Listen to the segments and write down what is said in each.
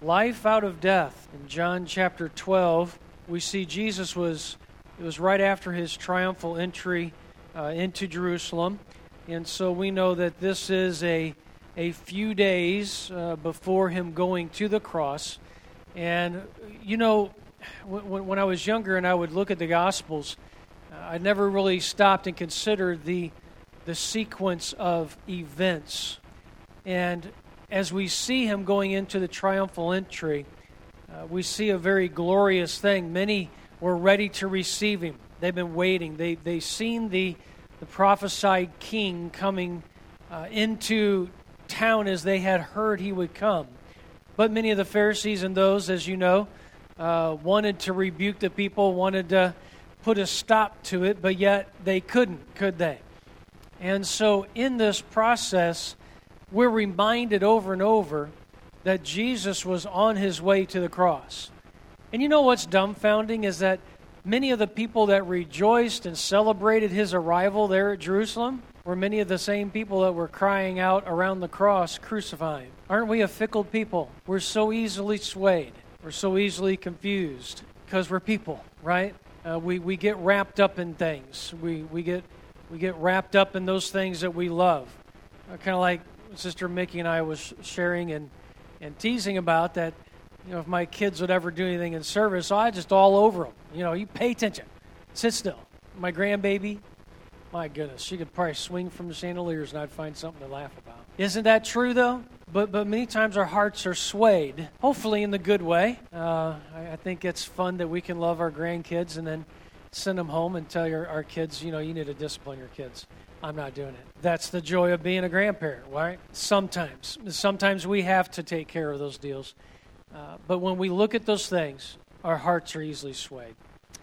Life out of death. In John chapter 12, we see it was right after his triumphal entry into Jerusalem. And so we know that this is a few days before him going to the cross. And, you know, when I was younger and I would look at the Gospels, I never really stopped and considered the sequence of events. And as we see him going into the triumphal entry, we see a very glorious thing. Many were ready to receive him. They've been waiting. They've seen the prophesied king coming into town as they had heard he would come. But many of the Pharisees and those, as you know, wanted to rebuke the people, wanted to put a stop to it, but yet they couldn't, could they? And so in this process, we're reminded over and over that Jesus was on his way to the cross. And you know what's dumbfounding is that many of the people that rejoiced and celebrated his arrival there at Jerusalem were many of the same people that were crying out around the cross, "Crucify him." Aren't we a fickle people? We're so easily swayed. We're so easily confused because we're people, right? We get wrapped up in things. We get wrapped up in those things that we love. Kind of like Sister Mickey and I was sharing and teasing about that. You know, if my kids would ever do anything in service, I just all over them. You know, you pay attention. Sit still. My grandbaby, my goodness, she could probably swing from the chandeliers and I'd find something to laugh about. Isn't that true, though? But many times our hearts are swayed, hopefully in the good way. I think it's fun that we can love our grandkids and then send them home and tell our kids, you know, you need to discipline your kids. I'm not doing it. That's the joy of being a grandparent, right? Sometimes we have to take care of those deals. But when we look at those things, our hearts are easily swayed.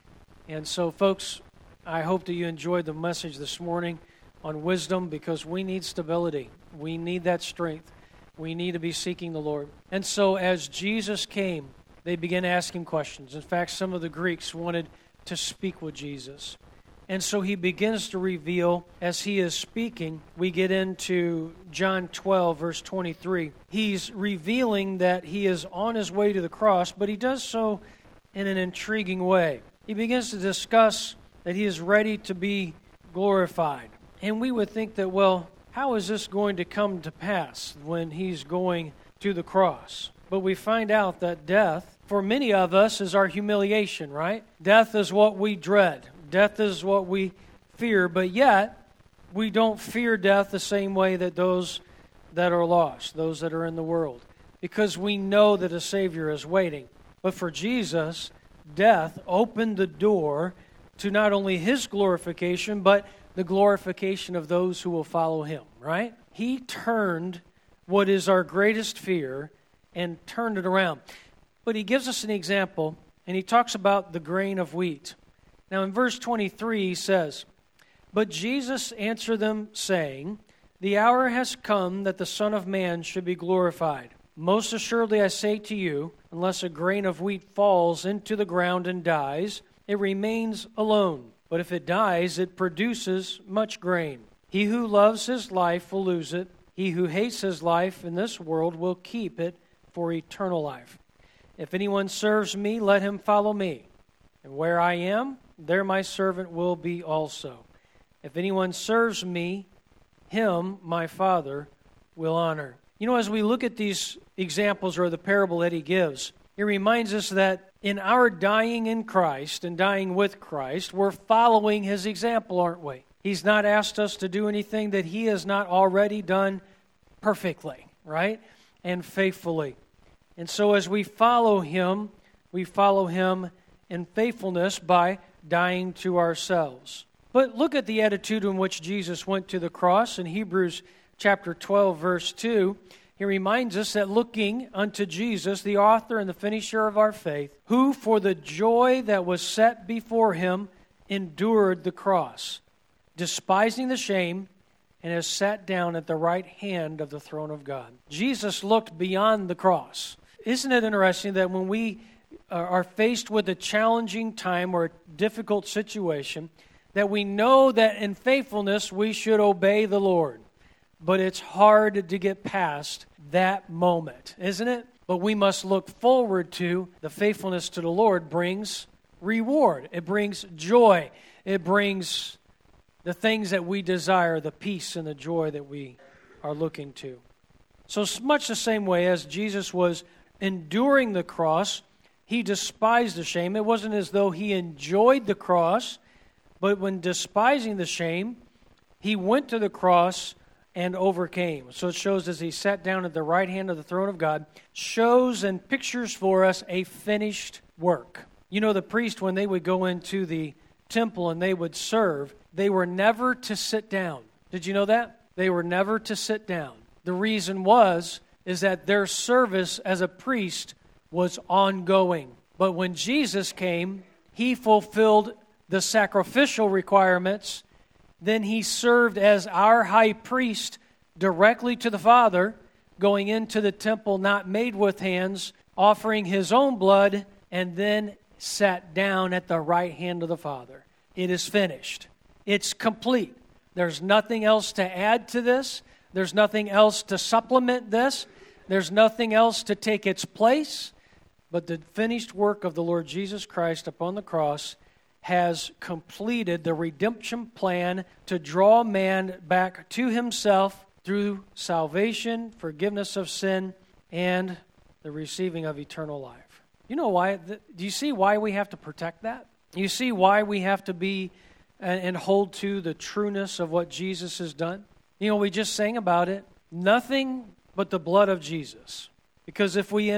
And so, folks, I hope that you enjoyed the message this morning on wisdom, because we need stability. We need that strength. We need to be seeking the Lord. And so as Jesus came, they began asking questions. In fact, some of the Greeks wanted to speak with Jesus. And so he begins to reveal, as he is speaking, we get into John 12, verse 23. He's revealing that he is on his way to the cross, but he does so in an intriguing way. He begins to discuss that he is ready to be glorified. And we would think that, well, how is this going to come to pass when he's going to the cross? But we find out that death, for many of us, is our humiliation, right? Death is what we dread. Death is what we fear, but yet we don't fear death the same way that those that are lost, those that are in the world, because we know that a Savior is waiting. But for Jesus, death opened the door to not only his glorification, but the glorification of those who will follow him, right? He turned what is our greatest fear and turned it around. But he gives us an example, and he talks about the grain of wheat. Now in verse 23 he says, "But Jesus answered them, saying, The hour has come that the Son of Man should be glorified. Most assuredly I say to you, unless a grain of wheat falls into the ground and dies, it remains alone. But if it dies, it produces much grain. He who loves his life will lose it. He who hates his life in this world will keep it for eternal life. If anyone serves me, let him follow me. And where I am, there my servant will be also. If anyone serves me, him my Father will honor." You know, as we look at these examples or the parable that he gives, it reminds us that in our dying in Christ and dying with Christ, we're following his example, aren't we? He's not asked us to do anything that he has not already done perfectly, right? And faithfully. And so as we follow him in faithfulness by dying to ourselves. But look at the attitude in which Jesus went to the cross. In Hebrews chapter 12, verse 2, he reminds us that looking unto Jesus, the author and the finisher of our faith, who for the joy that was set before him endured the cross, despising the shame, and has sat down at the right hand of the throne of God. Jesus looked beyond the cross. Isn't it interesting that when we are faced with a challenging time or a difficult situation, that we know that in faithfulness we should obey the Lord. But it's hard to get past that moment, isn't it? But we must look forward to the faithfulness to the Lord brings reward. It brings joy. It brings the things that we desire, the peace and the joy that we are looking to. So much the same way as Jesus was enduring the cross, he despised the shame. It wasn't as though he enjoyed the cross, but when despising the shame, he went to the cross and overcame. So it shows as he sat down at the right hand of the throne of God, shows and pictures for us a finished work. You know, the priest, when they would go into the temple and they would serve, they were never to sit down. Did you know that? They were never to sit down. The reason is that their service as a priest was ongoing. But when Jesus came, he fulfilled the sacrificial requirements. Then he served as our high priest directly to the Father, going into the temple not made with hands, offering his own blood, and then sat down at the right hand of the Father. It is finished. It's complete. There's nothing else to add to this. There's nothing else to supplement this. There's nothing else to take its place. But the finished work of the Lord Jesus Christ upon the cross has completed the redemption plan to draw man back to himself through salvation, forgiveness of sin, and the receiving of eternal life. You know why? Do you see why we have to protect that? You see why we have to be and hold to the trueness of what Jesus has done? You know, we just sang about it. Nothing but the blood of Jesus. Because if we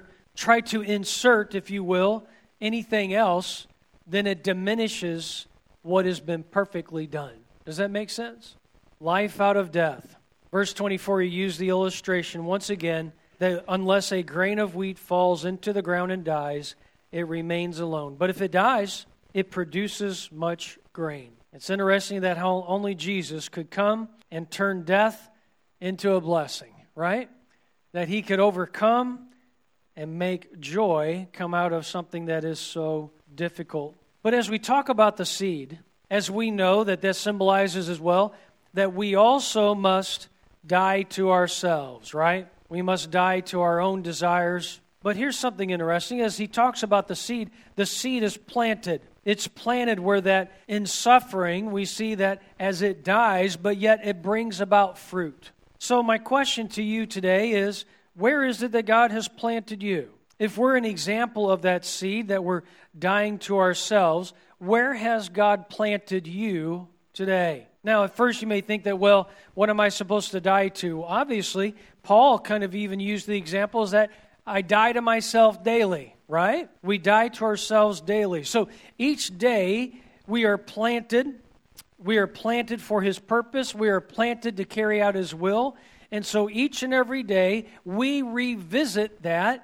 try to insert, if you will, anything else, then it diminishes what has been perfectly done. Does that make sense? Life out of death. Verse 24, he used the illustration once again that unless a grain of wheat falls into the ground and dies, it remains alone. But if it dies, it produces much grain. It's interesting that how only Jesus could come and turn death into a blessing, right? That he could overcome and make joy come out of something that is so difficult. But as we talk about the seed, as we know that this symbolizes as well, that we also must die to ourselves, right? We must die to our own desires. But here's something interesting. As he talks about the seed is planted. It's planted where that in suffering, we see that as it dies, but yet it brings about fruit. So my question to you today is, where is it that God has planted you? If we're an example of that seed, that we're dying to ourselves, where has God planted you today? Now, at first you may think that, well, what am I supposed to die to? Obviously, Paul kind of even used the examples that I die to myself daily, right? We die to ourselves daily. So each day we are planted. We are planted for his purpose. We are planted to carry out his will. And so each and every day we revisit that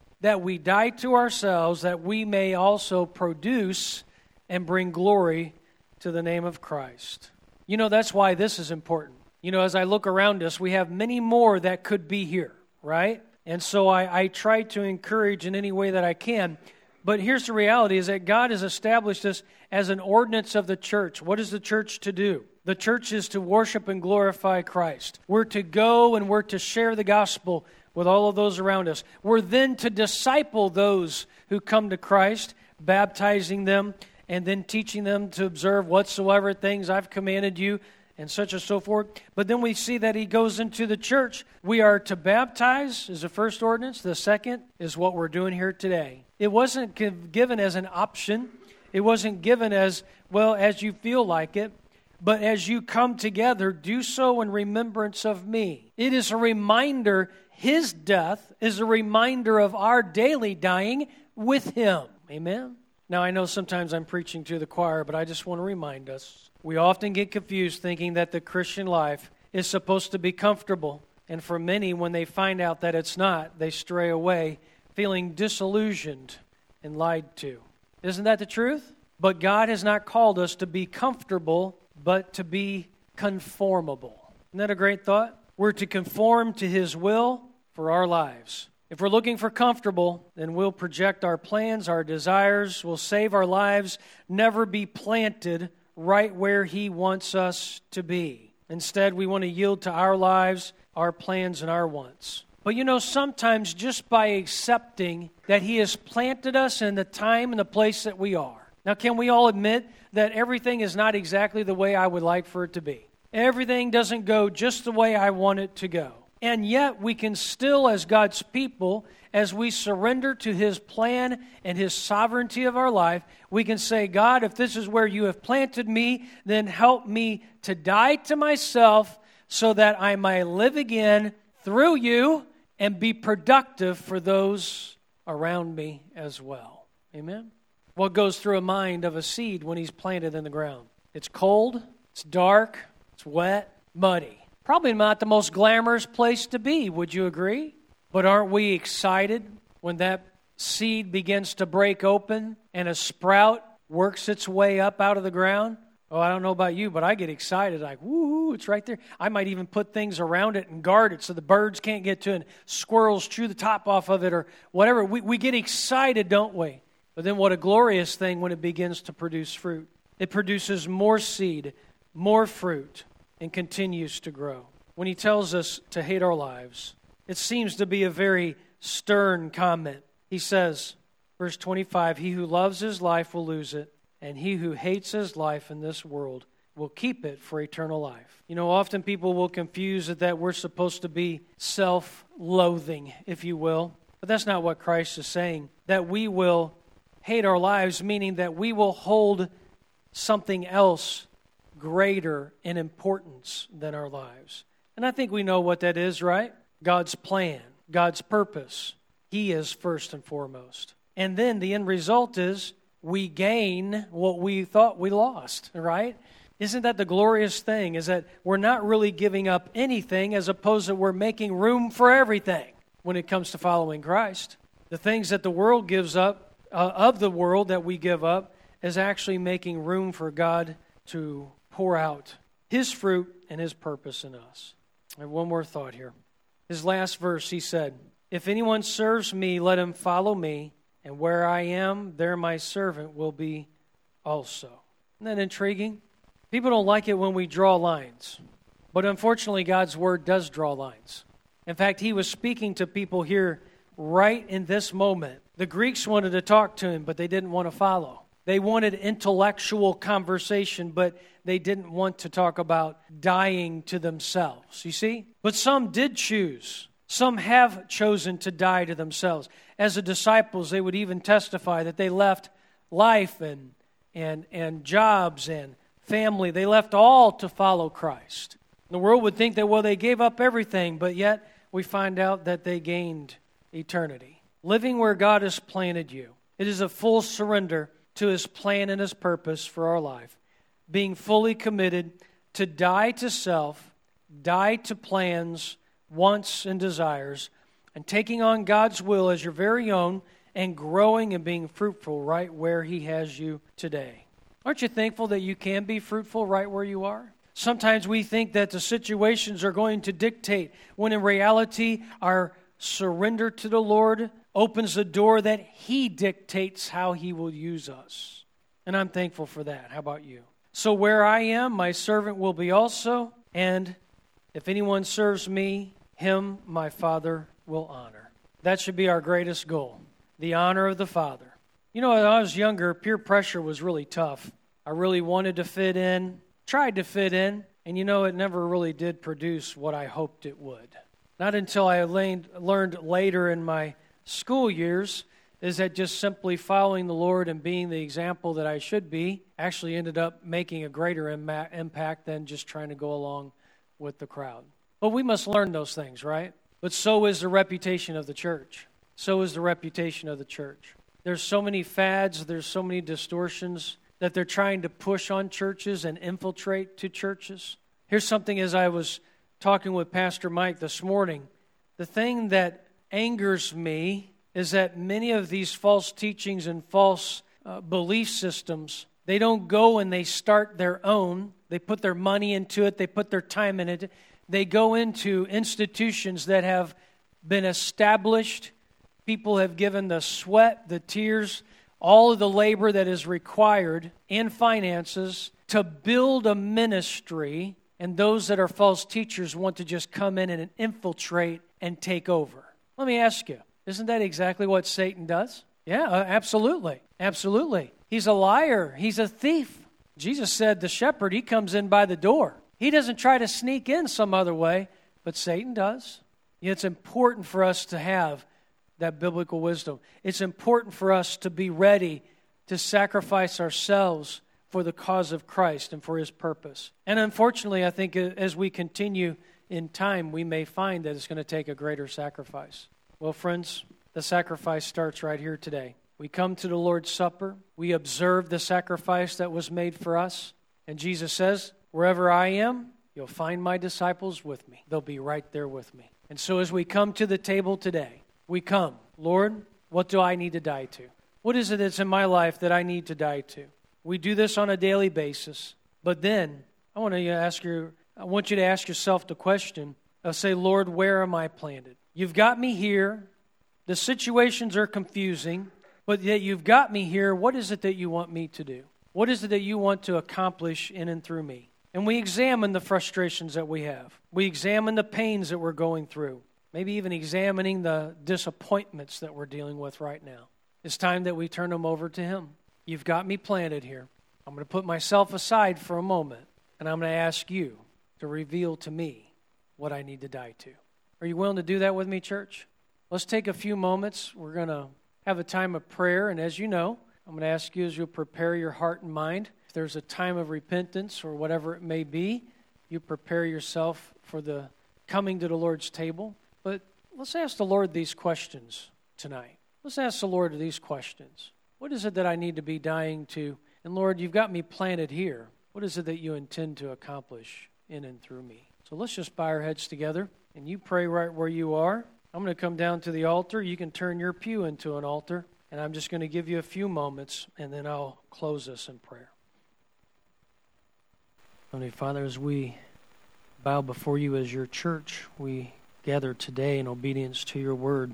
we die to ourselves, that we may also produce and bring glory to the name of Christ. You know, that's why this is important. You know, as I look around us, we have many more that could be here, right? And so I try to encourage in any way that I can. But here's the reality, is that God has established this as an ordinance of the church. What is the church to do? The church is to worship and glorify Christ. We're to go and we're to share the gospel with all of those around us. We're then to disciple those who come to Christ, baptizing them and then teaching them to observe whatsoever things I've commanded you, and such and so forth. But then we see that he goes into the church. We are to baptize is the first ordinance. The second is what we're doing here today. It wasn't given as an option. It wasn't given as, well, as you feel like it. But as you come together, do so in remembrance of me. It is a reminder, his death is a reminder of our daily dying with him. Amen? Now, I know sometimes I'm preaching to the choir, but I just want to remind us. We often get confused thinking that the Christian life is supposed to be comfortable. And for many, when they find out that it's not, they stray away feeling disillusioned and lied to. Isn't that the truth? But God has not called us to be comfortable, but to be conformable. Isn't that a great thought? We're to conform to his will for our lives. If we're looking for comfortable, then we'll project our plans, our desires, we'll save our lives, never be planted right where he wants us to be. Instead, we want to yield to our lives, our plans, and our wants. But sometimes just by accepting that He has planted us in the time and the place that we are. Now, can we all admit that everything is not exactly the way I would like for it to be? Everything doesn't go just the way I want it to go. And yet we can still, as God's people, as we surrender to His plan and His sovereignty of our life, we can say, God, if this is where you have planted me, then help me to die to myself so that I might live again through you and be productive for those around me as well. Amen? What goes through a mind of a seed when he's planted in the ground? It's cold, it's dark, it's wet, muddy. Probably not the most glamorous place to be, would you agree? But aren't we excited when that seed begins to break open and a sprout works its way up out of the ground? Oh, I don't know about you, but I get excited. Like, woo, it's right there. I might even put things around it and guard it so the birds can't get to it and squirrels chew the top off of it or whatever. We get excited, don't we? But then what a glorious thing when it begins to produce fruit. It produces more seed, more fruit, and continues to grow. When he tells us to hate our lives, it seems to be a very stern comment. He says, verse 25, he who loves his life will lose it, and he who hates his life in this world will keep it for eternal life. Often people will confuse it that we're supposed to be self-loathing, if you will. But that's not what Christ is saying. That we will hate our lives, meaning that we will hold something else greater in importance than our lives. And I think we know what that is, right? God's plan, God's purpose. He is first and foremost. And then the end result is we gain what we thought we lost, right? Isn't that the glorious thing, is that we're not really giving up anything as opposed to we're making room for everything when it comes to following Christ. The things that the world gives up, of the world that we give up, is actually making room for God to pour out His fruit and His purpose in us. I have one more thought here. His last verse, he said, if anyone serves me, let him follow me, and where I am, there my servant will be also. Isn't that intriguing? People don't like it when we draw lines. But unfortunately, God's Word does draw lines. In fact, He was speaking to people here right in this moment. The Greeks wanted to talk to Him, but they didn't want to follow. They wanted intellectual conversation, but they didn't want to talk about dying to themselves. You see? But some did choose. Some have chosen to die to themselves. As the disciples, they would even testify that they left life and jobs and family. They left all to follow Christ. The world would think that, they gave up everything, but yet we find out that they gained eternity. Living where God has planted you. It is a full surrender to His plan and His purpose for our life. Being fully committed to die to self, die to plans, wants, and desires, and taking on God's will as your very own and growing and being fruitful right where He has you today. Aren't you thankful that you can be fruitful right where you are? Sometimes we think that the situations are going to dictate, when in reality our surrender to the Lord opens the door that He dictates how He will use us. And I'm thankful for that. How about you? So where I am, my servant will be also, and if anyone serves me, him my Father will honor. That should be our greatest goal, the honor of the Father. When I was younger, peer pressure was really tough. I really wanted to fit in, tried to fit in, and it never really did produce what I hoped it would. Not until I learned later in my school years is that just simply following the Lord and being the example that I should be actually ended up making a greater impact than just trying to go along with the crowd. But we must learn those things, right? But so is the reputation of the church. So is the reputation of the church. There's so many fads, there's so many distortions that they're trying to push on churches and infiltrate to churches. Here's something as I was talking with Pastor Mike this morning. The thing that angers me is that many of these false teachings and false belief systems, they don't go and they start their own. They put their money into it. They put their time in it. They go into institutions that have been established. People have given the sweat, the tears, all of the labor that is required and finances to build a ministry. And those that are false teachers want to just come in and infiltrate and take over. Let me ask you, isn't that exactly what Satan does? Yeah, absolutely. Absolutely. He's a liar. He's a thief. Jesus said the shepherd, he comes in by the door. He doesn't try to sneak in some other way, but Satan does. It's important for us to have that biblical wisdom. It's important for us to be ready to sacrifice ourselves for the cause of Christ and for His purpose. And unfortunately, I think as we continue in time, we may find that it's going to take a greater sacrifice. Well, friends, the sacrifice starts right here today. We come to the Lord's Supper. We observe the sacrifice that was made for us. And Jesus says, wherever I am, you'll find my disciples with me. They'll be right there with me. And so as we come to the table today, we come, Lord, what do I need to die to? What is it that's in my life that I need to die to? We do this on a daily basis. But then I want you to ask yourself the question of say, Lord, where am I planted? You've got me here. The situations are confusing, but yet you've got me here. What is it that you want me to do? What is it that you want to accomplish in and through me? And we examine the frustrations that we have. We examine the pains that we're going through. Maybe even examining the disappointments that we're dealing with right now. It's time that we turn them over to Him. You've got me planted here. I'm going to put myself aside for a moment, and I'm going to ask you to reveal to me what I need to die to. Are you willing to do that with me, church? Let's take a few moments. We're going to have a time of prayer, and as you know, I'm going to ask you as you prepare your heart and mind, if there's a time of repentance or whatever it may be, you prepare yourself for the coming to the Lord's table. But let's ask the Lord these questions tonight. Let's ask the Lord these questions. What is it that I need to be dying to? And Lord, you've got me planted here. What is it that you intend to accomplish in and through me? So let's just bow our heads together, and you pray right where you are. I'm going to come down to the altar. You can turn your pew into an altar, and I'm just going to give you a few moments, and then I'll close this in prayer. Heavenly Father, as we bow before you as your church, we gather today in obedience to your word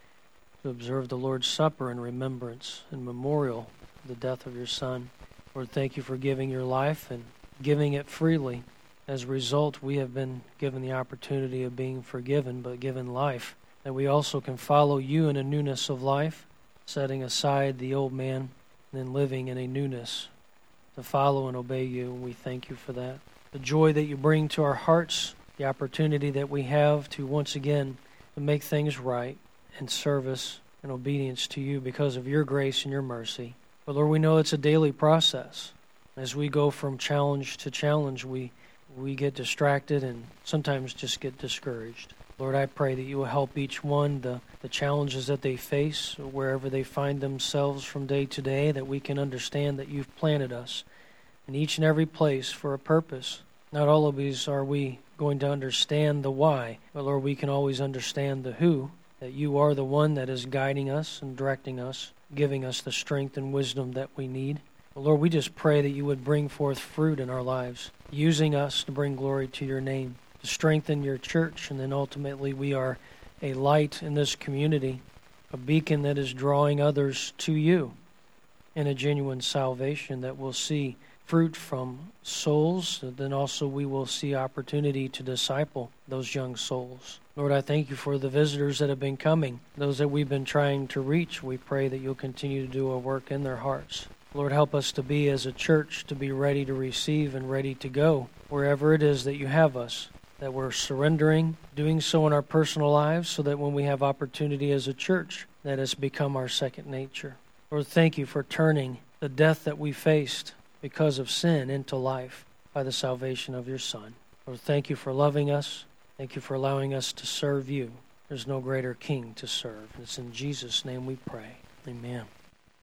to observe the Lord's Supper in remembrance and memorial of the death of your Son. Lord, thank you for giving your life and giving it freely. As a result, we have been given the opportunity of being forgiven, but given life, that we also can follow you in a newness of life, setting aside the old man and then living in a newness to follow and obey you. And we thank you for that. The joy that you bring to our hearts, the opportunity that we have to once again to make things right in service and obedience to you because of your grace and your mercy. But Lord, we know it's a daily process. As we go from challenge to challenge, we get distracted and sometimes just get discouraged. Lord, I pray that you will help each one, the challenges that they face, wherever they find themselves from day to day, that we can understand that you've planted us in each and every place for a purpose. Not all of these are we going to understand the why, but Lord, we can always understand the who, that you are the one that is guiding us and directing us, giving us the strength and wisdom that we need. But Lord, we just pray that you would bring forth fruit in our lives, using us to bring glory to your name, to strengthen your church, and then ultimately we are a light in this community, a beacon that is drawing others to you in a genuine salvation that will see fruit from souls, and then also we will see opportunity to disciple those young souls. Lord, I thank you for the visitors that have been coming, those that we've been trying to reach. We pray that you'll continue to do a work in their hearts. Lord, help us to be, as a church, to be ready to receive and ready to go wherever it is that you have us, that we're surrendering, doing so in our personal lives so that when we have opportunity as a church, that has become our second nature. Lord, thank you for turning the death that we faced because of sin into life by the salvation of your Son. Lord, thank you for loving us. Thank you for allowing us to serve you. There's no greater King to serve. It's in Jesus' name we pray. Amen.